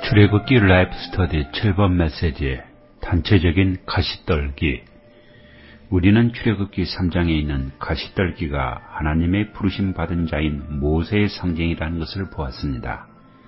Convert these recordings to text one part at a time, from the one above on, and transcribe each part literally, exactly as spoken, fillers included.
출애굽기 라이프 스터디 칠 번 메시지 단체적인 가시떨기. 우리는 출애굽기 삼 장에 있는 가시떨기가 하나님의 부르심 받은 자인 모세의 상징이라는 것을 보았습니다.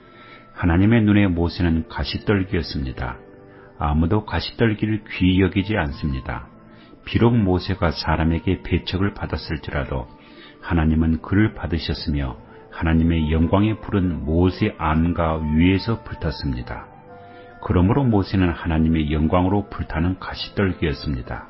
하나님의 눈에 모세는 가시떨기였습니다. 아무도 가시떨기를 귀히 여기지 않습니다. 비록 모세가 사람에게 배척을 받았을지라도 하나님은 그를 받으셨으며 하나님의 영광에 부른 모세 안과 위에서 불탔습니다. 그러므로 모세는 하나님의 영광으로 불타는 가시떨기였습니다.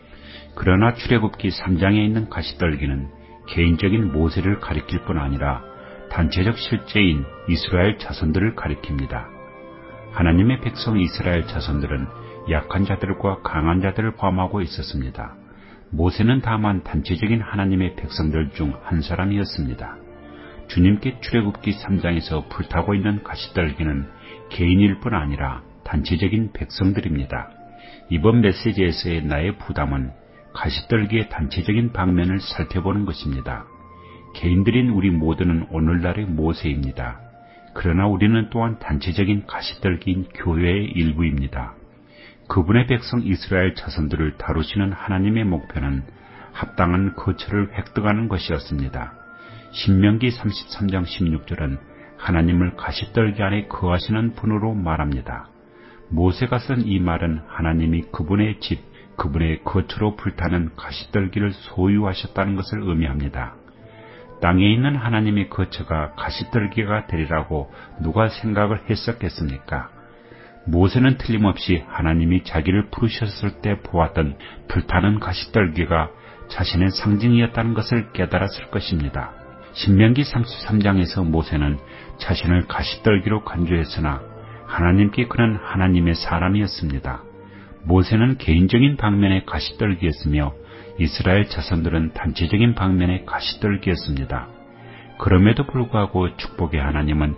그러나 출애굽기 삼 장에 있는 가시떨기는 개인적인 모세를 가리킬 뿐 아니라 단체적 실제인 이스라엘 자손들을 가리킵니다. 하나님의 백성 이스라엘 자손들은 약한 자들과 강한 자들을 포함하고 있었습니다. 모세는 다만 단체적인 하나님의 백성들 중 한 사람이었습니다. 주님께 출애굽기 삼 장에서 불타고 있는 가시떨기는 개인일 뿐 아니라 단체적인 백성들입니다. 이번 메시지에서의 나의 부담은 가시떨기의 단체적인 방면을 살펴보는 것입니다. 개인들인 우리 모두는 오늘날의 모세입니다. 그러나 우리는 또한 단체적인 가시떨기인 교회의 일부입니다. 그분의 백성 이스라엘 자손들을 다루시는 하나님의 목표는 합당한 거처를 획득하는 것이었습니다. 신명기 삼십삼 장 십육 절은 하나님을 가시떨기 안에 거하시는 분으로 말합니다. 모세가 쓴 이 말은 하나님이 그분의 집, 그분의 거처로 불타는 가시떨기를 소유하셨다는 것을 의미합니다. 땅에 있는 하나님의 거처가 가시떨기가 되리라고 누가 생각을 했었겠습니까? 모세는 틀림없이 하나님이 자기를 부르셨을 때 보았던 불타는 가시떨기가 자신의 상징이었다는 것을 깨달았을 것입니다. 신명기 삼십삼 장에서 모세는 자신을 가시떨기로 간주했으나 하나님께 그는 하나님의 사람이었습니다. 모세는 개인적인 방면의 가시떨기였으며 이스라엘 자손들은 단체적인 방면의 가시떨기였습니다. 그럼에도 불구하고 축복의 하나님은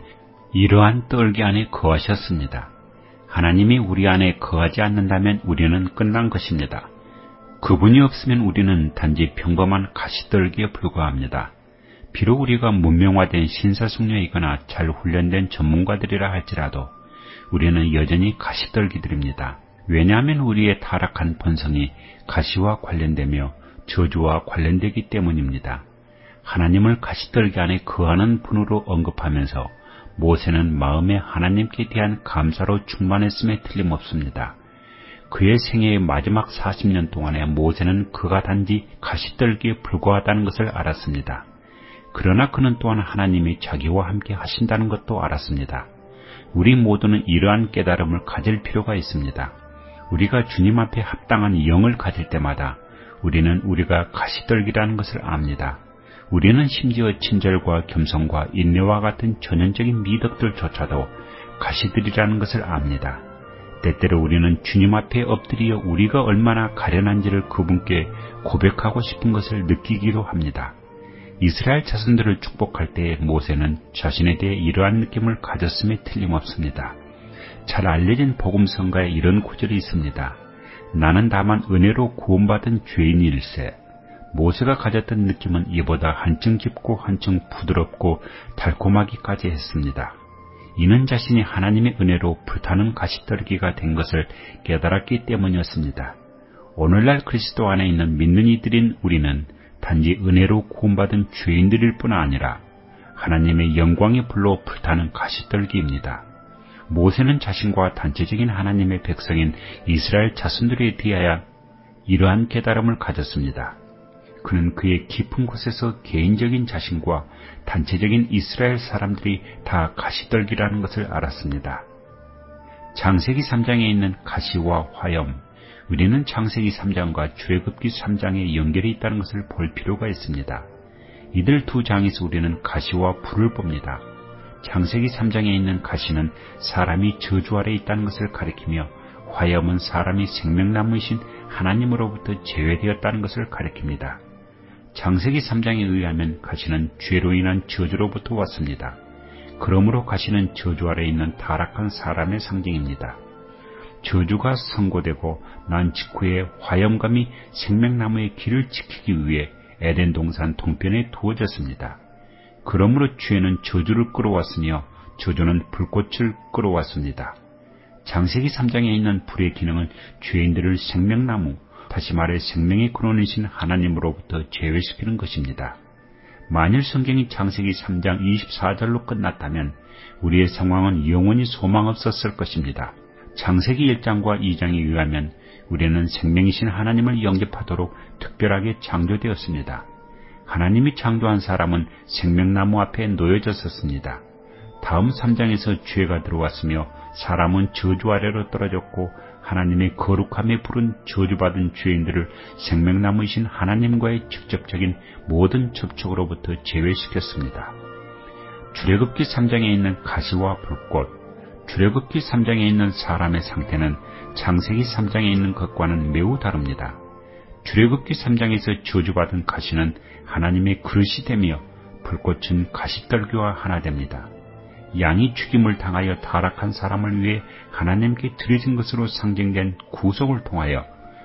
이러한 떨기 안에 거하셨습니다. 하나님이 우리 안에 거하지 않는다면 우리는 끝난 것입니다. 그분이 없으면 우리는 단지 평범한 가시떨기에 불과합니다. 비록 우리가 문명화된 신사숙녀이거나 잘 훈련된 전문가들이라 할지라도 우리는 여전히 가시떨기들입니다. 왜냐하면 우리의 타락한 본성이 가시와 관련되며 저주와 관련되기 때문입니다. 하나님을 가시떨기 안에 거하는 분으로 언급하면서 모세는 마음에 하나님께 대한 감사로 충만했음에 틀림없습니다. 그의 생애의 마지막 사십 년 동안에 모세는 그가 단지 가시떨기에 불과하다는 것을 알았습니다. 그러나 그는 또한 하나님이 자기와 함께 하신다는 것도 알았습니다. 우리 모두는 이러한 깨달음을 가질 필요가 있습니다. 우리가 주님 앞에 합당한 영을 가질 때마다 우리는 우리가 가시떨기라는 것을 압니다. 우리는 심지어 친절과 겸손과 인내와 같은 전형적인 미덕들조차도 가시들이라는 것을 압니다. 때때로 우리는 주님 앞에 엎드려 우리가 얼마나 가련한지를 그분께 고백하고 싶은 것을 느끼기도 합니다. 이스라엘 자손들을 축복할 때 모세는 자신에 대해 이러한 느낌을 가졌음에 틀림없습니다. 잘 알려진 복음성가에 이런 구절이 있습니다. 나는 다만 은혜로 구원받은 죄인일세. 모세가 가졌던 느낌은 이보다 한층 깊고 한층 부드럽고 달콤하기까지 했습니다. 이는 자신이 하나님의 은혜로 불타는 가시떨기가 된 것을 깨달았기 때문이었습니다. 오늘날 그리스도 안에 있는 믿는 이들인 우리는 단지 은혜로 구원받은 죄인들일 뿐 아니라 하나님의 영광의 불로 불타는 가시떨기입니다. 모세는 자신과 단체적인 하나님의 백성인 이스라엘 자손들에 대하여 이러한 깨달음을 가졌습니다. 그는 그의 깊은 곳에서 개인적인 자신과 단체적인 이스라엘 사람들이 다 가시떨기라는 것을 알았습니다. 창세기 삼 장에 있는 가시와 화염, 우리는 창세기 삼 장과 출애굽기 삼 장에 연결이 있다는 것을 볼 필요가 있습니다. 이들 두 장에서 우리는 가시와 불을 봅니다. 창세기 삼 장에 있는 가시는 사람이 저주 아래 있다는 것을 가리키며 화염은 사람이 생명나무이신 하나님으로부터 제외되었다는 것을 가리킵니다. 창세기 삼 장에 의하면 가시는 죄로 인한 저주로부터 왔습니다. 그러므로 가시는 저주 아래 있는 타락한 사람의 상징입니다. 저주가 선고되고 난 직후에 화염감이 생명나무의 길을 지키기 위해 에덴 동산 동편에 두어졌습니다. 그러므로 죄는 저주를 끌어왔으며 저주는 불꽃을 끌어왔습니다. 창세기 삼 장에 있는 불의 기능은 죄인들을 생명나무, 다시 말해 생명의 근원이신 하나님으로부터 제외시키는 것입니다. 만일 성경이 창세기 삼 장 이십사 절로 끝났다면 우리의 상황은 영원히 소망 없었을 것입니다. 창세기 일 장과 이 장에 의하면 우리는 생명이신 하나님을 영접하도록 특별하게 창조되었습니다. 하나님이 창조한 사람은 생명나무 앞에 놓여졌었습니다. 다음 삼 장에서 죄가 들어왔으며 사람은 저주 아래로 떨어졌고 하나님의 거룩함에 부른 저주받은 죄인들을 생명나무이신 하나님과의 직접적인 모든 접촉으로부터 제외시켰습니다. 출애굽기 삼 장에 있는 가시와 불꽃, 출애굽기 삼 장에 있는 사람의 상태는 창세기 삼 장에 있는 것과는 매우 다릅니다. 출애굽기 삼 장에서 저주받은 가시는 하나님의 그릇이 되며 불꽃은 가시떨기와 하나 됩니다. 양이 죽임을 당하여 타락한 사람을 위해 하나님께 드려진 것으로 상징된 구속을 통하여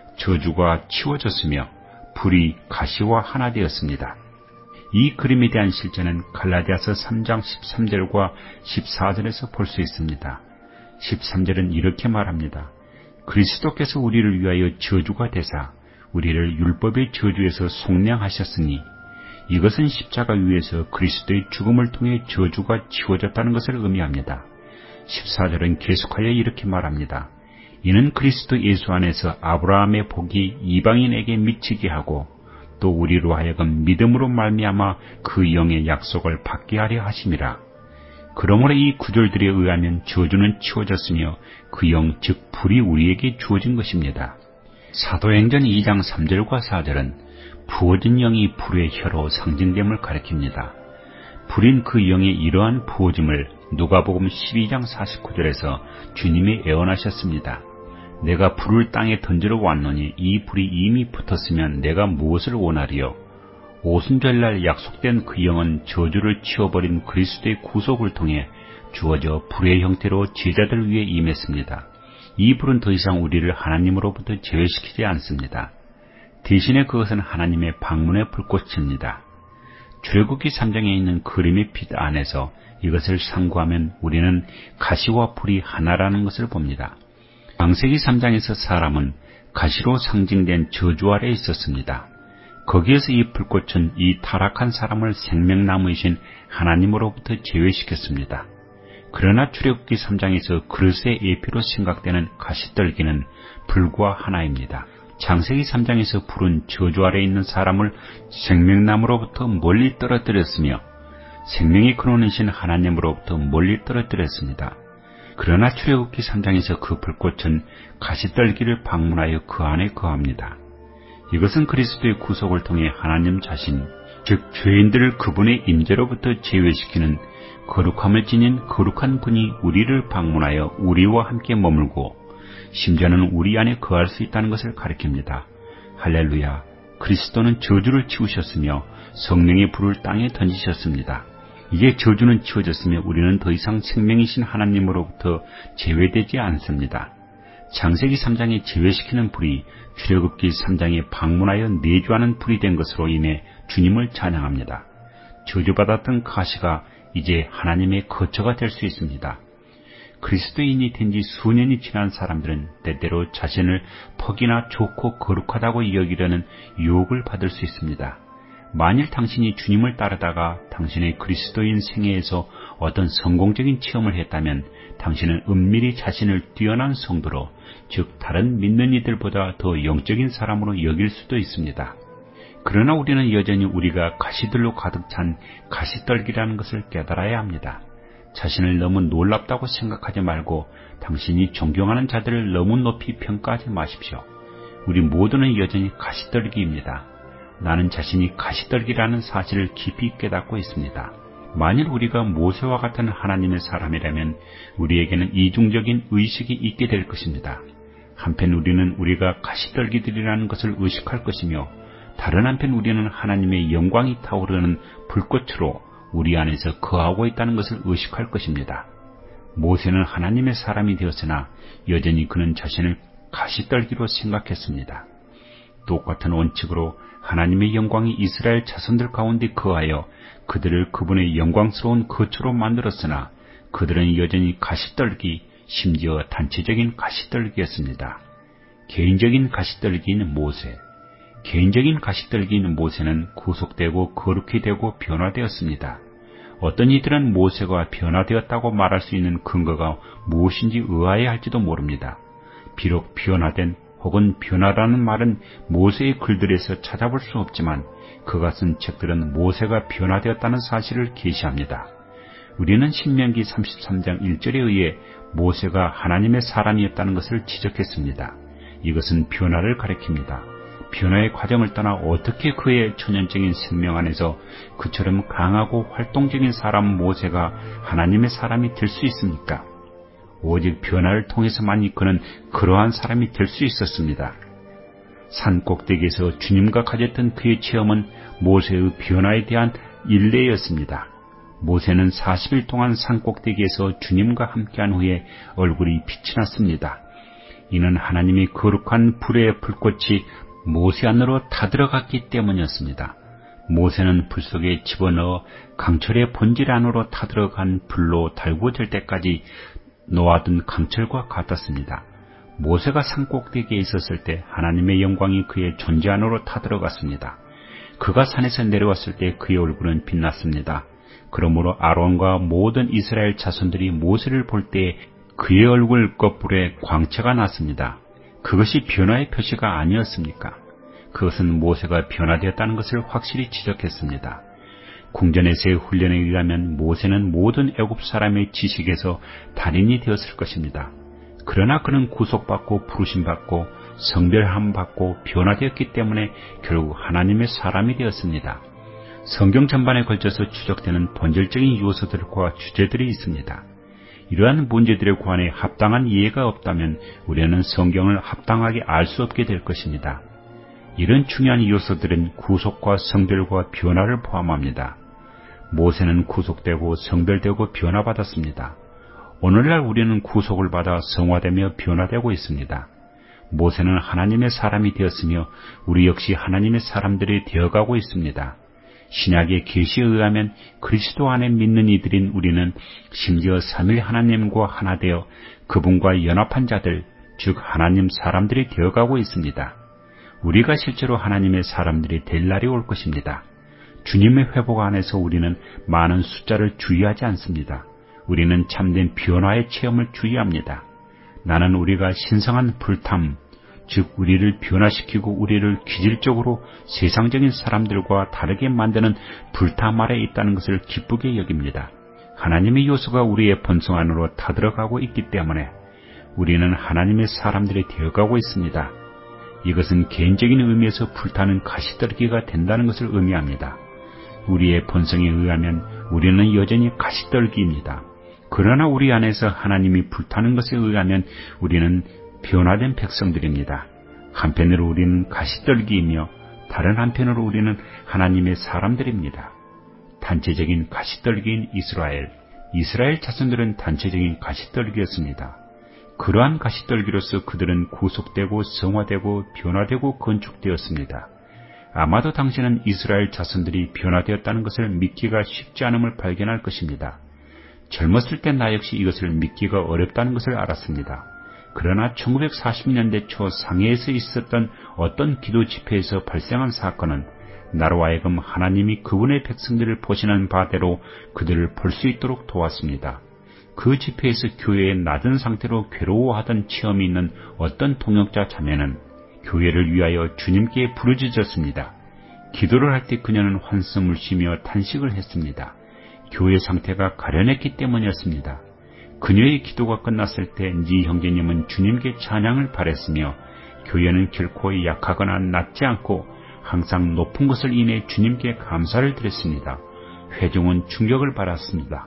저주가 치워졌으며 불이 가시와 하나 되었습니다. 이 그림에 대한 실제는 갈라디아서 삼 장 십삼 절과 십사 절에서 볼 수 있습니다. 십삼 절은 이렇게 말합니다. 그리스도께서 우리를 위하여 저주가 되사 우리를 율법의 저주에서 속량하셨으니 이것은 십자가 위에서 그리스도의 죽음을 통해 저주가 지워졌다는 것을 의미합니다. 십사 절은 계속하여 이렇게 말합니다. 이는 그리스도 예수 안에서 아브라함의 복이 이방인에게 미치게 하고 또 우리로 하여금 믿음으로 말미암아 그 영의 약속을 받게 하려 하심이라. 그러므로 이 구절들에 의하면 저주는 치워졌으며 그 영 즉 불이 우리에게 주어진 것입니다. 사도행전 이 장 삼 절과 사 절은 부어진 영이 불의 혀로 상징됨을 가리킵니다. 불인 그 영의 이러한 부어짐을 누가복음 십이 장 사십구 절에서 주님이 예언하셨습니다. 내가 불을 땅에 던지러 왔노니 이 불이 이미 붙었으면 내가 무엇을 원하리요? 오순절날 약속된 그 영은 저주를 치워버린 그리스도의 구속을 통해 주어져 불의 형태로 제자들 위에 임했습니다. 이 불은 더 이상 우리를 하나님으로부터 제외시키지 않습니다. 대신에 그것은 하나님의 방문의 불꽃입니다. 출애굽기 삼 장에 있는 그림의 빛 안에서 이것을 상고하면 우리는 가시와 불이 하나라는 것을 봅니다. 창세기 삼 장에서 사람은 가시로 상징된 저주 아래에 있었습니다. 거기에서 이 불꽃은 이 타락한 사람을 생명나무이신 하나님으로부터 제외시켰습니다. 그러나 출애굽기 삼 장에서 그릇의 예표로 생각되는 가시떨기는 불과 하나입니다. 창세기 삼 장에서 불은 저주 아래에 있는 사람을 생명나무로부터 멀리 떨어뜨렸으며 생명의 근원이신 하나님으로부터 멀리 떨어뜨렸습니다. 그러나 출애굽기 삼 장에서 그 불꽃은 가시떨기를 방문하여 그 안에 거합니다. 이것은 그리스도의 구속을 통해 하나님 자신, 즉 죄인들을 그분의 임재로부터 제외시키는 거룩함을 지닌 거룩한 분이 우리를 방문하여 우리와 함께 머물고 심지어는 우리 안에 거할 수 있다는 것을 가리킵니다. 할렐루야! 그리스도는 저주를 치우셨으며 성령의 불을 땅에 던지셨습니다. 이제 저주는 치워졌으며 우리는 더 이상 생명이신 하나님으로부터 제외되지 않습니다. 창세기 삼 장에 제외시키는 불이 출애굽기 삼 장에 방문하여 내주하는 불이 된 것으로 인해 주님을 찬양합니다. 저주받았던 가시가 이제 하나님의 거처가 될 수 있습니다. 그리스도인이 된 지 수년이 지난 사람들은 때때로 자신을 퍽이나 좋고 거룩하다고 여기려는 유혹을 받을 수 있습니다. 만일 당신이 주님을 따르다가 당신의 그리스도인 생애에서 어떤 성공적인 체험을 했다면 당신은 은밀히 자신을 뛰어난 성도로, 즉 다른 믿는 이들보다 더 영적인 사람으로 여길 수도 있습니다. 그러나 우리는 여전히 우리가 가시들로 가득 찬 가시떨기라는 것을 깨달아야 합니다. 자신을 너무 놀랍다고 생각하지 말고 당신이 존경하는 자들을 너무 높이 평가하지 마십시오. 우리 모두는 여전히 가시떨기입니다. 나는 자신이 가시떨기라는 사실을 깊이 깨닫고 있습니다. 만일 우리가 모세와 같은 하나님의 사람이라면 우리에게는 이중적인 의식이 있게 될 것입니다. 한편 우리는 우리가 가시떨기들이라는 것을 의식할 것이며 다른 한편 우리는 하나님의 영광이 타오르는 불꽃으로 우리 안에서 거하고 있다는 것을 의식할 것입니다. 모세는 하나님의 사람이 되었으나 여전히 그는 자신을 가시떨기로 생각했습니다. 똑같은 원칙으로 하나님의 영광이 이스라엘 자손들 가운데 거하여 그들을 그분의 영광스러운 거처로 만들었으나 그들은 여전히 가시떨기, 심지어 단체적인 가시떨기였습니다. 개인적인 가시떨기인 모세. 개인적인 가시떨기인 모세는 구속되고 거룩히 되고 변화되었습니다. 어떤 이들은 모세가 변화되었다고 말할 수 있는 근거가 무엇인지 의아해할지도 모릅니다. 비록 변화된 혹은 변화라는 말은 모세의 글들에서 찾아볼 수 없지만 그가 쓴 책들은 모세가 변화되었다는 사실을 계시합니다. 우리는 신명기 삼십삼 장 일 절에 의해 모세가 하나님의 사람이었다는 것을 지적했습니다. 이것은 변화를 가리킵니다. 변화의 과정을 떠나 어떻게 그의 천연적인 생명 안에서 그처럼 강하고 활동적인 사람 모세가 하나님의 사람이 될 수 있습니까? 오직 변화를 통해서만이 그는 그러한 사람이 될 수 있었습니다. 산 꼭대기에서 주님과 가졌던 그의 체험은 모세의 변화에 대한 일례였습니다. 모세는 사십 일 동안 산 꼭대기에서 주님과 함께한 후에 얼굴이 빛이 났습니다. 이는 하나님의 거룩한 불의 불꽃이 모세 안으로 타들어갔기 때문이었습니다. 모세는 불 속에 집어넣어 강철의 본질 안으로 타들어간 불로 달구어질 때까지 놓아둔 강철과 같았습니다. 모세가 산꼭대기에 있었을 때 하나님의 영광이 그의 존재 안으로 타들어갔습니다. 그가 산에서 내려왔을 때 그의 얼굴은 빛났습니다. 그러므로 아론과 모든 이스라엘 자손들이 모세를 볼 때 그의 얼굴 껍불에 광채가 났습니다. 그것이 변화의 표시가 아니었습니까? 그것은 모세가 변화되었다는 것을 확실히 지적했습니다. 궁전에서의 훈련에 의하면 모세는 모든 애굽 사람의 지식에서 달인이 되었을 것입니다. 그러나 그는 구속받고 부르심받고 성별함받고 변화되었기 때문에 결국 하나님의 사람이 되었습니다. 성경 전반에 걸쳐서 추적되는 본질적인 요소들과 주제들이 있습니다. 이러한 문제들에 관해 합당한 이해가 없다면 우리는 성경을 합당하게 알 수 없게 될 것입니다. 이런 중요한 요소들은 구속과 성별과 변화를 포함합니다. 모세는 구속되고 성별되고 변화받았습니다. 오늘날 우리는 구속을 받아 성화되며 변화되고 있습니다. 모세는 하나님의 사람이 되었으며 우리 역시 하나님의 사람들이 되어가고 있습니다. 신약의 계시에 의하면 그리스도 안에 믿는 이들인 우리는 심지어 삼일 하나님과 하나 되어 그분과 연합한 자들, 즉 하나님 사람들이 되어가고 있습니다. 우리가 실제로 하나님의 사람들이 될 날이 올 것입니다. 주님의 회복 안에서 우리는 많은 숫자를 주의하지 않습니다. 우리는 참된 변화의 체험을 주의합니다. 나는 우리가 신성한 불탐, 즉 우리를 변화시키고 우리를 기질적으로 세상적인 사람들과 다르게 만드는 불탐 아래 있다는 것을 기쁘게 여깁니다. 하나님의 요소가 우리의 본성 안으로 타들어가고 있기 때문에 우리는 하나님의 사람들이 되어가고 있습니다. 이것은 개인적인 의미에서 불타는 가시떨기가 된다는 것을 의미합니다. 우리의 본성에 의하면 우리는 여전히 가시떨기입니다. 그러나 우리 안에서 하나님이 불타는 것에 의하면 우리는 변화된 백성들입니다. 한편으로 우리는 가시떨기이며 다른 한편으로 우리는 하나님의 사람들입니다. 단체적인 가시떨기인 이스라엘, 이스라엘 자손들은 단체적인 가시떨기였습니다. 그러한 가시떨기로서 그들은 구속되고 성화되고 변화되고 건축되었습니다. 아마도 당신은 이스라엘 자손들이 변화되었다는 것을 믿기가 쉽지 않음을 발견할 것입니다. 젊었을 때 나 역시 이것을 믿기가 어렵다는 것을 알았습니다. 그러나 천구백사십 년대 초 상해에서 있었던 어떤 기도 집회에서 발생한 사건은 나로 하여금 하나님이 그분의 백성들을 보시는 바대로 그들을 볼 수 있도록 도왔습니다. 그 집회에서 교회의 낮은 상태로 괴로워하던 체험이 있는 어떤 동역자 자매는 교회를 위하여 주님께 부르짖었습니다. 기도를 할 때 그녀는 환성을 쉬며 탄식을 했습니다. 교회 상태가 가련했기 때문이었습니다. 그녀의 기도가 끝났을 때 니 형제님은 주님께 찬양을 바랬으며 교회는 결코 약하거나 낮지 않고 항상 높은 것을 인해 주님께 감사를 드렸습니다. 회중은 충격을 받았습니다.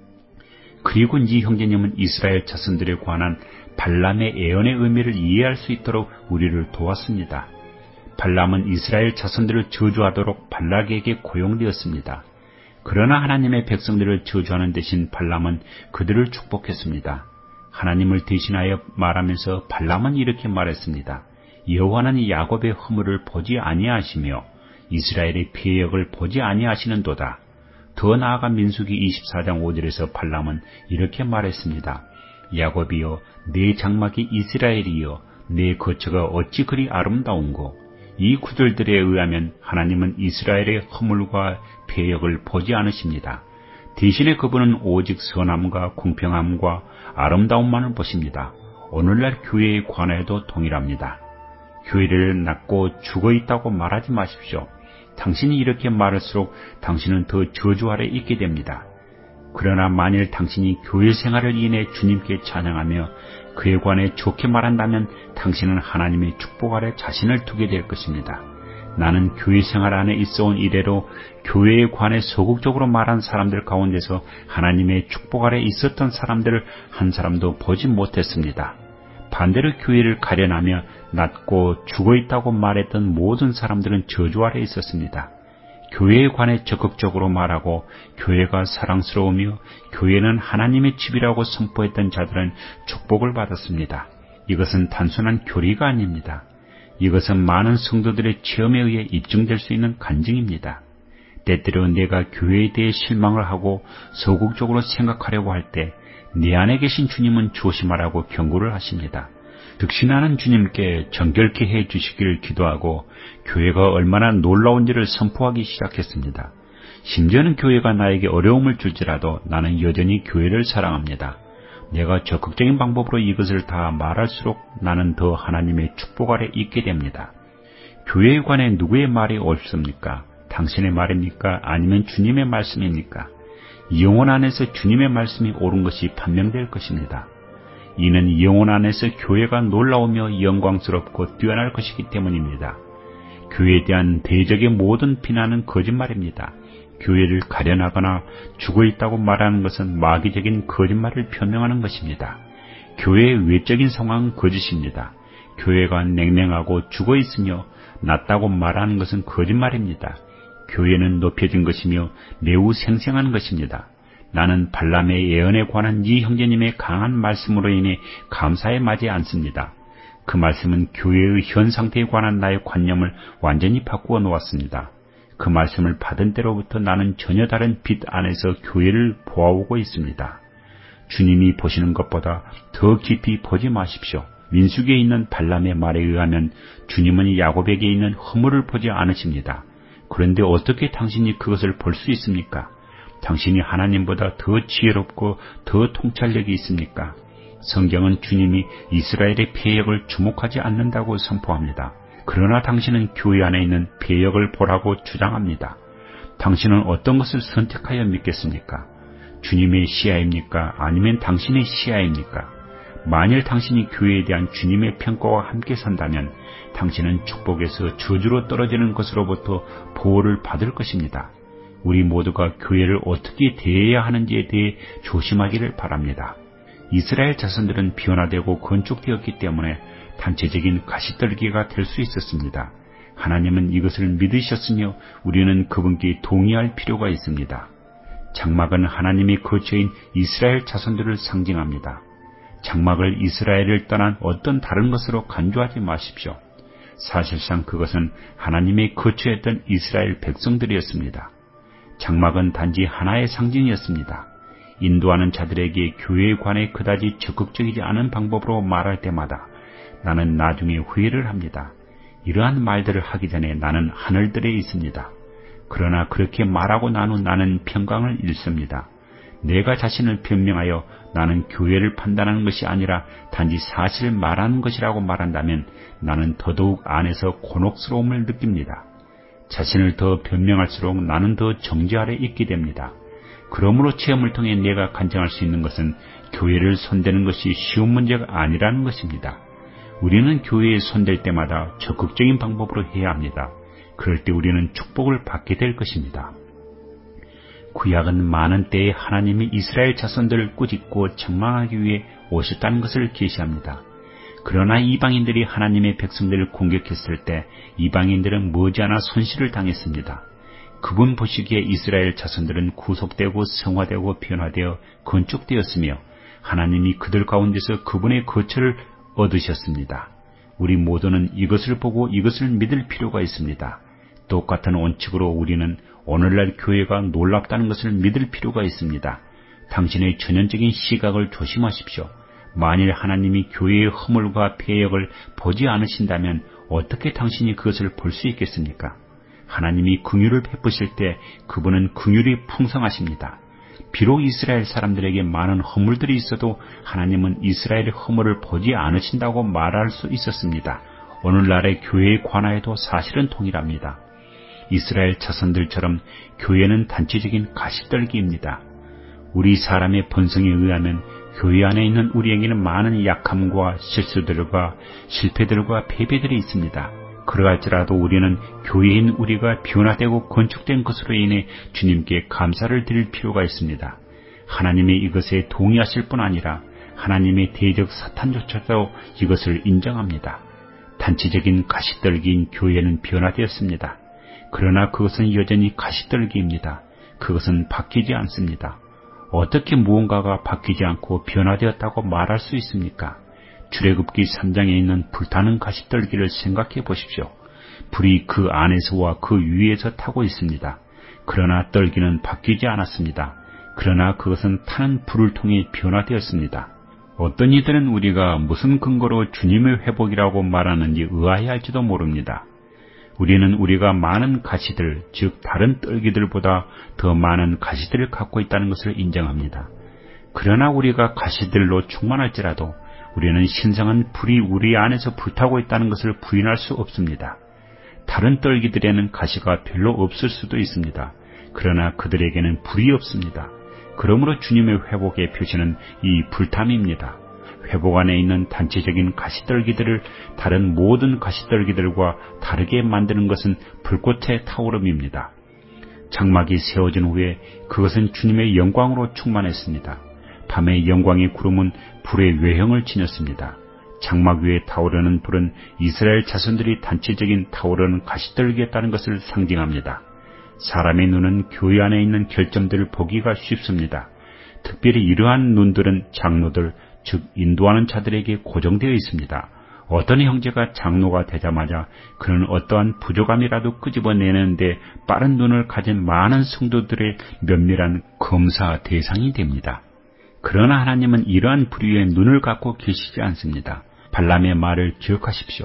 그리고 니 형제님은 이스라엘 자손들에 관한 발람의 예언의 의미를 이해할 수 있도록 우리를 도왔습니다. 발람은 이스라엘 자손들을 저주하도록 발락에게 고용되었습니다. 그러나 하나님의 백성들을 저주하는 대신 발람은 그들을 축복했습니다. 하나님을 대신하여 말하면서 발람은 이렇게 말했습니다. 여호와는 야곱의 허물을 보지 아니하시며 이스라엘의 피해역을 보지 아니하시는도다. 더 나아가 민수기 이십사 장 오 절에서 발람은 이렇게 말했습니다. 야곱이여, 내 장막이 이스라엘이여, 내 거처가 어찌 그리 아름다운고. 이 구절들에 의하면 하나님은 이스라엘의 허물과 패역을 보지 않으십니다. 대신에 그분은 오직 선함과 공평함과 아름다움만을 보십니다. 오늘날 교회에 관하여도 동일합니다. 교회를 낳고 죽어있다고 말하지 마십시오. 당신이 이렇게 말할수록 당신은 더 저주 아래 있게 됩니다. 그러나 만일 당신이 교회 생활을 인해 주님께 찬양하며 그에 관해 좋게 말한다면 당신은 하나님의 축복 아래 자신을 두게 될 것입니다. 나는 교회 생활 안에 있어온 이래로 교회에 관해 소극적으로 말한 사람들 가운데서 하나님의 축복 아래 있었던 사람들을 한 사람도 보지 못했습니다. 반대로 교회를 가련하며 낮고 죽어있다고 말했던 모든 사람들은 저주 아래 있었습니다. 교회에 관해 적극적으로 말하고 교회가 사랑스러우며 교회는 하나님의 집이라고 선포했던 자들은 축복을 받았습니다. 이것은 단순한 교리가 아닙니다. 이것은 많은 성도들의 체험에 의해 입증될 수 있는 간증입니다. 때때로 내가 교회에 대해 실망을 하고 소극적으로 생각하려고 할 때 내 안에 계신 주님은 조심하라고 경고를 하십니다. 득신하는 주님께 정결케 해 주시기를 기도하고 교회가 얼마나 놀라운지를 선포하기 시작했습니다. 심지어는 교회가 나에게 어려움을 줄지라도 나는 여전히 교회를 사랑합니다. 내가 적극적인 방법으로 이것을 다 말할수록 나는 더 하나님의 축복 아래 있게 됩니다. 교회에 관해 누구의 말이 옳습니까? 당신의 말입니까? 아니면 주님의 말씀입니까? 영혼 안에서 주님의 말씀이 옳은 것이 판명될 것입니다. 이는 영혼 안에서 교회가 놀라우며 영광스럽고 뛰어날 것이기 때문입니다. 교회에 대한 대적의 모든 비난은 거짓말입니다. 교회를 가련하거나 죽어있다고 말하는 것은 마귀적인 거짓말을 표명하는 것입니다. 교회의 외적인 상황은 거짓입니다. 교회가 냉랭하고 죽어있으며 낮다고 말하는 것은 거짓말입니다. 교회는 높여진 것이며 매우 생생한 것입니다. 나는 발람의 예언에 관한 이 형제님의 강한 말씀으로 인해 감사에 맞지 않습니다. 그 말씀은 교회의 현 상태에 관한 나의 관념을 완전히 바꾸어 놓았습니다. 그 말씀을 받은 때로부터 나는 전혀 다른 빛 안에서 교회를 보아오고 있습니다. 주님이 보시는 것보다 더 깊이 보지 마십시오. 민수기에 있는 발람의 말에 의하면 주님은 야곱에게 있는 허물을 보지 않으십니다. 그런데 어떻게 당신이 그것을 볼 수 있습니까? 당신이 하나님보다 더 지혜롭고 더 통찰력이 있습니까? 성경은 주님이 이스라엘의 패역을 주목하지 않는다고 선포합니다. 그러나 당신은 교회 안에 있는 패역을 보라고 주장합니다. 당신은 어떤 것을 선택하여 믿겠습니까? 주님의 시야입니까? 아니면 당신의 시야입니까? 만일 당신이 교회에 대한 주님의 평가와 함께 선다면 당신은 축복에서 저주로 떨어지는 것으로부터 보호를 받을 것입니다. 우리 모두가 교회를 어떻게 대해야 하는지에 대해 조심하기를 바랍니다. 이스라엘 자손들은 변화되고 건축되었기 때문에 단체적인 가시떨기가 될 수 있었습니다. 하나님은 이것을 믿으셨으며 우리는 그분께 동의할 필요가 있습니다. 장막은 하나님의 거처인 이스라엘 자손들을 상징합니다. 장막을 이스라엘을 떠난 어떤 다른 것으로 간주하지 마십시오. 사실상 그것은 하나님의 거처였던 이스라엘 백성들이었습니다. 장막은 단지 하나의 상징이었습니다. 인도하는 자들에게 교회에 관해 그다지 적극적이지 않은 방법으로 말할 때마다 나는 나중에 후회를 합니다. 이러한 말들을 하기 전에 나는 하늘들에 있습니다. 그러나 그렇게 말하고 난 후 나는 평강을 잃습니다. 내가 자신을 변명하여 나는 교회를 판단하는 것이 아니라 단지 사실을 말하는 것이라고 말한다면 나는 더더욱 안에서 곤혹스러움을 느낍니다. 자신을 더 변명할수록 나는 더 정죄 아래 있게 됩니다. 그러므로 체험을 통해 내가 간증할 수 있는 것은 교회를 손대는 것이 쉬운 문제가 아니라는 것입니다. 우리는 교회에 손댈 때마다 적극적인 방법으로 해야 합니다. 그럴 때 우리는 축복을 받게 될 것입니다. 구약은 많은 때에 하나님이 이스라엘 자손들을 꾸짖고 책망하기 위해 오셨다는 것을 계시합니다. 그러나 이방인들이 하나님의 백성들을 공격했을 때 이방인들은 머지않아 손실을 당했습니다. 그분 보시기에 이스라엘 자손들은 구속되고 성화되고 변화되어 건축되었으며 하나님이 그들 가운데서 그분의 거처를 얻으셨습니다. 우리 모두는 이것을 보고 이것을 믿을 필요가 있습니다. 똑같은 원칙으로 우리는 오늘날 교회가 놀랍다는 것을 믿을 필요가 있습니다. 당신의 전형적인 시각을 조심하십시오. 만일 하나님이 교회의 허물과 폐역을 보지 않으신다면 어떻게 당신이 그것을 볼 수 있겠습니까? 하나님이 긍휼을 베푸실 때 그분은 긍휼이 풍성하십니다. 비록 이스라엘 사람들에게 많은 허물들이 있어도 하나님은 이스라엘의 허물을 보지 않으신다고 말할 수 있었습니다. 오늘날의 교회에 관하여도 사실은 동일합니다. 이스라엘 자손들처럼 교회는 단체적인 가시떨기입니다. 우리 사람의 본성에 의하면 교회 안에 있는 우리에게는 많은 약함과 실수들과 실패들과 패배들이 있습니다. 그러할지라도 우리는 교회인 우리가 변화되고 건축된 것으로 인해 주님께 감사를 드릴 필요가 있습니다. 하나님의 이것에 동의하실 뿐 아니라 하나님의 대적 사탄조차도 이것을 인정합니다. 단체적인 가시떨기인 교회는 변화되었습니다. 그러나 그것은 여전히 가시떨기입니다. 그것은 바뀌지 않습니다. 어떻게 무언가가 바뀌지 않고 변화되었다고 말할 수 있습니까? 출애굽기 삼 장에 있는 불타는 가시떨기를 생각해 보십시오. 불이 그 안에서와 그 위에서 타고 있습니다. 그러나 떨기는 바뀌지 않았습니다. 그러나 그것은 타는 불을 통해 변화되었습니다. 어떤 이들은 우리가 무슨 근거로 주님의 회복이라고 말하는지 의아해할지도 모릅니다. 우리는 우리가 많은 가시들, 즉 다른 떨기들보다 더 많은 가시들을 갖고 있다는 것을 인정합니다. 그러나 우리가 가시들로 충만할지라도 우리는 신성한 불이 우리 안에서 불타고 있다는 것을 부인할 수 없습니다. 다른 떨기들에는 가시가 별로 없을 수도 있습니다. 그러나 그들에게는 불이 없습니다. 그러므로 주님의 회복의 표시는 이 불탐입니다. 회복 안에 있는 단체적인 가시떨기들을 다른 모든 가시떨기들과 다르게 만드는 것은 불꽃의 타오름입니다. 장막이 세워진 후에 그것은 주님의 영광으로 충만했습니다. 밤의 영광의 구름은 불의 외형을 지녔습니다. 장막 위에 타오르는 불은 이스라엘 자손들이 단체적인 타오르는 가시떨기였다는 것을 상징합니다. 사람의 눈은 교회 안에 있는 결점들을 보기가 쉽습니다. 특별히 이러한 눈들은 장로들, 즉 인도하는 자들에게 고정되어 있습니다. 어떤 형제가 장로가 되자마자 그는 어떠한 부족함이라도 끄집어내는데 빠른 눈을 가진 많은 성도들의 면밀한 검사 대상이 됩니다. 그러나 하나님은 이러한 부류의 눈을 갖고 계시지 않습니다. 발람의 말을 기억하십시오.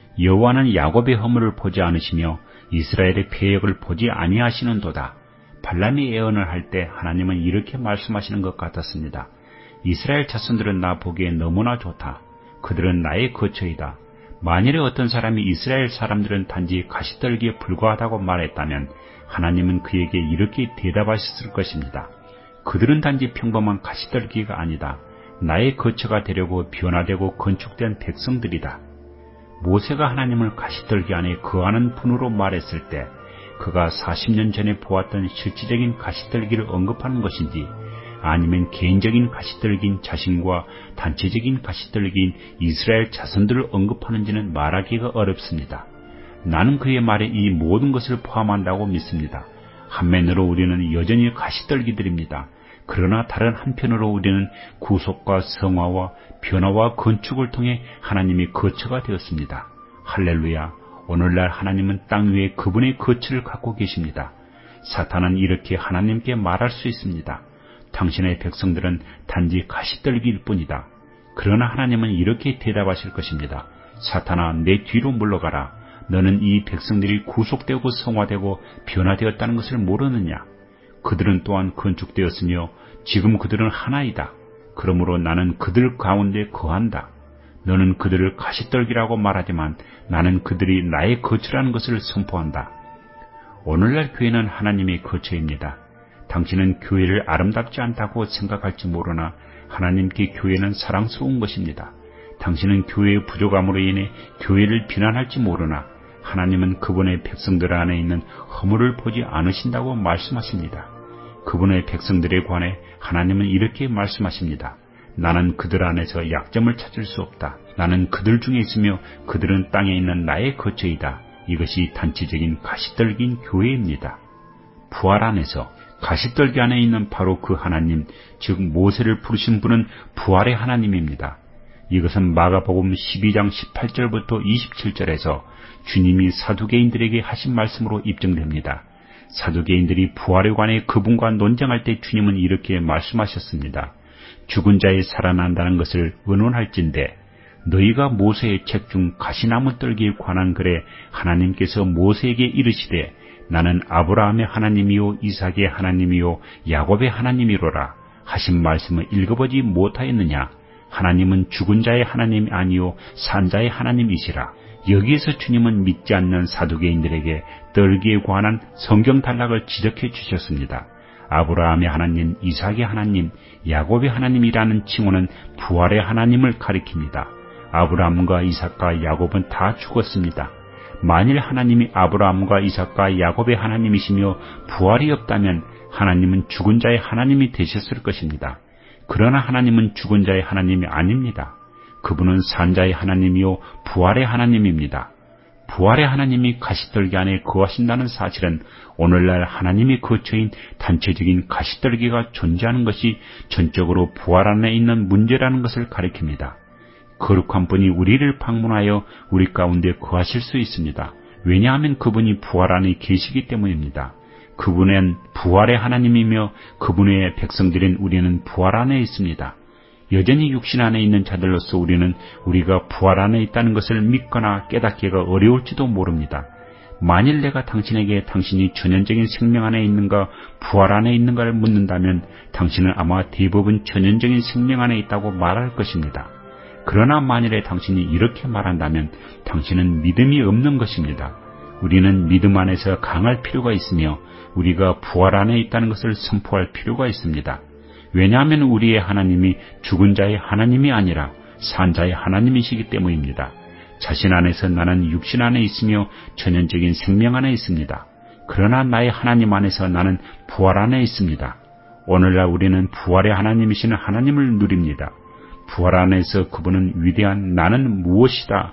여호와는 야곱의 허물을 보지 않으시며 이스라엘의 패역을 보지 아니하시는도다. 발람이 예언을 할 때 하나님은 이렇게 말씀하시는 것 같았습니다. 이스라엘 자손들은 나 보기에 너무나 좋다. 그들은 나의 거처이다. 만일에 어떤 사람이 이스라엘 사람들은 단지 가시떨기에 불과하다고 말했다면 하나님은 그에게 이렇게 대답하셨을 것입니다. 그들은 단지 평범한 가시떨기가 아니다. 나의 거처가 되려고 변화되고 건축된 백성들이다. 모세가 하나님을 가시떨기 안에 거하는 분으로 말했을 때 그가 사십 년 전에 보았던 실질적인 가시떨기를 언급하는 것인지 아니면 개인적인 가시떨기인 자신과 단체적인 가시떨기인 이스라엘 자손들을 언급하는지는 말하기가 어렵습니다. 나는 그의 말에 이 모든 것을 포함한다고 믿습니다. 한면으로 우리는 여전히 가시떨기들입니다. 그러나 다른 한편으로 우리는 구속과 성화와 변화와 건축을 통해 하나님의 거처가 되었습니다. 할렐루야! 오늘날 하나님은 땅 위에 그분의 거처를 갖고 계십니다. 사탄은 이렇게 하나님께 말할 수 있습니다. 당신의 백성들은 단지 가시떨기일 뿐이다. 그러나 하나님은 이렇게 대답하실 것입니다. 사탄아, 내 뒤로 물러가라. 너는 이 백성들이 구속되고 성화되고 변화되었다는 것을 모르느냐? 그들은 또한 건축되었으며 지금 그들은 하나이다. 그러므로 나는 그들 가운데 거한다. 너는 그들을 가시떨기라고 말하지만 나는 그들이 나의 거처라는 것을 선포한다. 오늘날 교회는 하나님의 거처입니다. 당신은 교회를 아름답지 않다고 생각할지 모르나 하나님께 교회는 사랑스러운 것입니다. 당신은 교회의 부족함으로 인해 교회를 비난할지 모르나 하나님은 그분의 백성들 안에 있는 허물을 보지 않으신다고 말씀하십니다. 그분의 백성들에 관해 하나님은 이렇게 말씀하십니다. 나는 그들 안에서 약점을 찾을 수 없다. 나는 그들 중에 있으며 그들은 땅에 있는 나의 거처이다. 이것이 단체적인 가시떨기인 교회입니다. 부활 안에서 가시떨기 안에 있는 바로 그 하나님, 즉 모세를 부르신 분은 부활의 하나님입니다. 이것은 마가복음 십이 장 십팔 절부터 이십칠 절에서 주님이 사두개인들에게 하신 말씀으로 입증됩니다. 사두개인들이 부활에 관해 그분과 논쟁할 때 주님은 이렇게 말씀하셨습니다. 죽은 자의 살아난다는 것을 의논할진대 너희가 모세의 책 중 가시나무 떨기에 관한 글에 하나님께서 모세에게 이르시되 나는 아브라함의 하나님이요 이삭의 하나님이요 야곱의 하나님이로라 하신 말씀을 읽어보지 못하였느냐. 하나님은 죽은 자의 하나님이 아니요 산 자의 하나님이시라. 여기에서 주님은 믿지 않는 사두개인들에게 떨기에 관한 성경 단락을 지적해 주셨습니다. 아브라함의 하나님, 이삭의 하나님, 야곱의 하나님이라는 칭호는 부활의 하나님을 가리킵니다. 아브라함과 이삭과 야곱은 다 죽었습니다. 만일 하나님이 아브라함과 이삭과 야곱의 하나님이시며 부활이 없다면 하나님은 죽은 자의 하나님이 되셨을 것입니다. 그러나 하나님은 죽은 자의 하나님이 아닙니다. 그분은 산 자의 하나님이요 부활의 하나님입니다. 부활의 하나님이 가시떨기 안에 거하신다는 사실은 오늘날 하나님의 거처인 단체적인 가시떨기가 존재하는 것이 전적으로 부활 안에 있는 문제라는 것을 가리킵니다. 거룩한 분이 우리를 방문하여 우리 가운데 거하실 수 있습니다. 왜냐하면 그분이 부활 안에 계시기 때문입니다. 그분은 부활의 하나님이며 그분의 백성들인 우리는 부활 안에 있습니다. 여전히 육신 안에 있는 자들로서 우리는 우리가 부활 안에 있다는 것을 믿거나 깨닫기가 어려울지도 모릅니다. 만일 내가 당신에게 당신이 전연적인 생명 안에 있는가 부활 안에 있는가를 묻는다면 당신은 아마 대부분 전연적인 생명 안에 있다고 말할 것입니다. 그러나 만일에 당신이 이렇게 말한다면 당신은 믿음이 없는 것입니다. 우리는 믿음 안에서 강할 필요가 있으며 우리가 부활 안에 있다는 것을 선포할 필요가 있습니다. 왜냐하면 우리의 하나님이 죽은 자의 하나님이 아니라 산 자의 하나님이시기 때문입니다. 자신 안에서 나는 육신 안에 있으며 전연적인 생명 안에 있습니다. 그러나 나의 하나님 안에서 나는 부활 안에 있습니다. 오늘날 우리는 부활의 하나님이시는 하나님을 누립니다. 부활 안에서 그분은 위대한 나는 무엇이다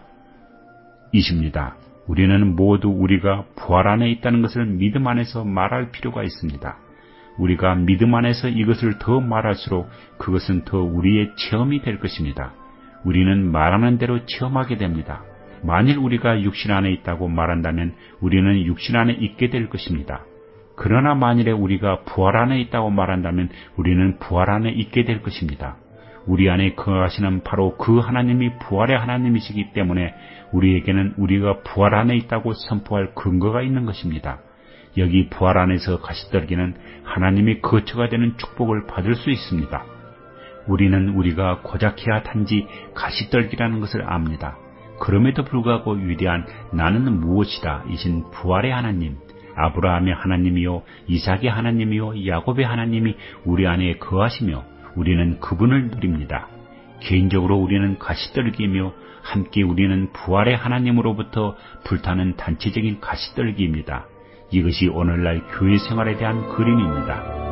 이십니다. 우리는 모두 우리가 부활 안에 있다는 것을 믿음 안에서 말할 필요가 있습니다. 우리가 믿음 안에서 이것을 더 말할수록 그것은 더 우리의 체험이 될 것입니다. 우리는 말하는 대로 체험하게 됩니다. 만일 우리가 육신 안에 있다고 말한다면 우리는 육신 안에 있게 될 것입니다. 그러나 만일에 우리가 부활 안에 있다고 말한다면 우리는 부활 안에 있게 될 것입니다. 우리 안에 거하시는 바로 그 하나님이 부활의 하나님이시기 때문에 우리에게는 우리가 부활 안에 있다고 선포할 근거가 있는 것입니다. 여기 부활 안에서 가시떨기는 하나님의 거처가 되는 축복을 받을 수 있습니다. 우리는 우리가 고작해야 단지 가시떨기라는 것을 압니다. 그럼에도 불구하고 위대한 나는 무엇이다 이신 부활의 하나님, 아브라함의 하나님이요 이삭의 하나님이요 야곱의 하나님이 우리 안에 거하시며 우리는 그분을 누립니다. 개인적으로 우리는 가시떨기이며 함께 우리는 부활의 하나님으로부터 불타는 단체적인 가시떨기입니다. 이것이 오늘날 교회 생활에 대한 그림입니다.